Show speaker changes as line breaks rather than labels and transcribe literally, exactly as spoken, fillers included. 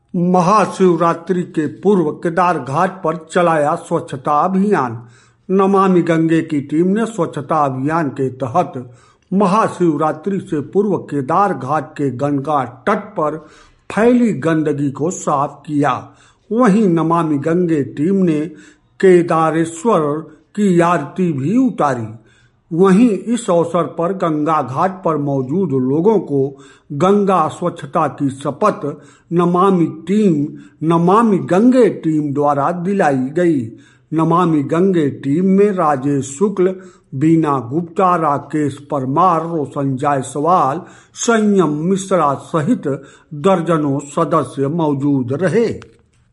महाशिवरात्रि के पूर्व केदार घाट पर चलाया स्वच्छता अभियान। नमामि गंगे की टीम ने स्वच्छता अभियान के तहत महाशिवरात्रि से पूर्व केदार घाट के गंगा तट पर फैली गंदगी को साफ किया। वहीं नमामि गंगे टीम ने केदारेश्वर की आरती भी उतारी। वहीं इस अवसर पर गंगा घाट पर मौजूद लोगों को गंगा स्वच्छता की शपथ नमामि टीम नमामि गंगे टीम द्वारा दिलाई गई। नमामि गंगे टीम में राजेश शुक्ल, बीना गुप्ता, राकेश परमार, रोशन जायसवाल, संयम मिश्रा सहित दर्जनों सदस्य मौजूद रहे।